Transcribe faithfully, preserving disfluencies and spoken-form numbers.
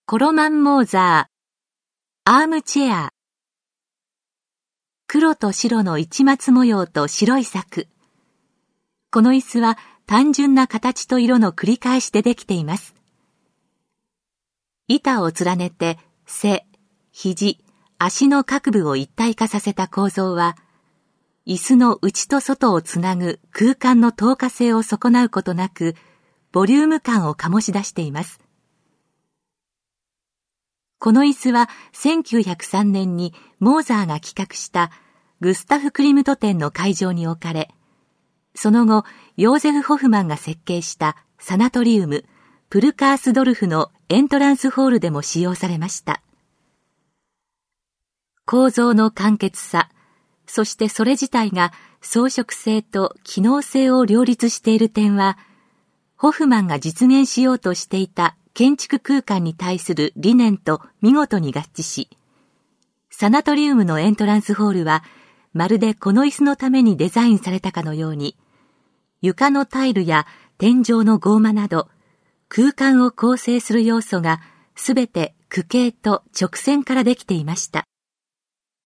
コロマンモーザー、アームチェア。黒と白の市松模様と白い柵。この椅子は単純な形と色の繰り返しでできています。板を連ねて背、肘、足の各部を一体化させた構造は、椅子の内と外をつなぐ空間の透過性を損なうことなく、ボリューム感を醸し出しています。この椅子はせんきゅうひゃくさんねんにモーザーが企画したグスタフ・クリムト展の会場に置かれ、その後、ヨーゼフ・ホフマンが設計したサナトリウム、プルカースドルフのエントランスホールでも使用されました。構造の簡潔さ、そしてそれ自体が装飾性と機能性を両立している点は、ホフマンが実現しようとしていた建築空間に対する理念と見事に合致し、サナトリウムのエントランスホールは、まるでこの椅子のためにデザインされたかのように、床のタイルや天井のゴーマなど、空間を構成する要素がすべて矩形と直線からできていました。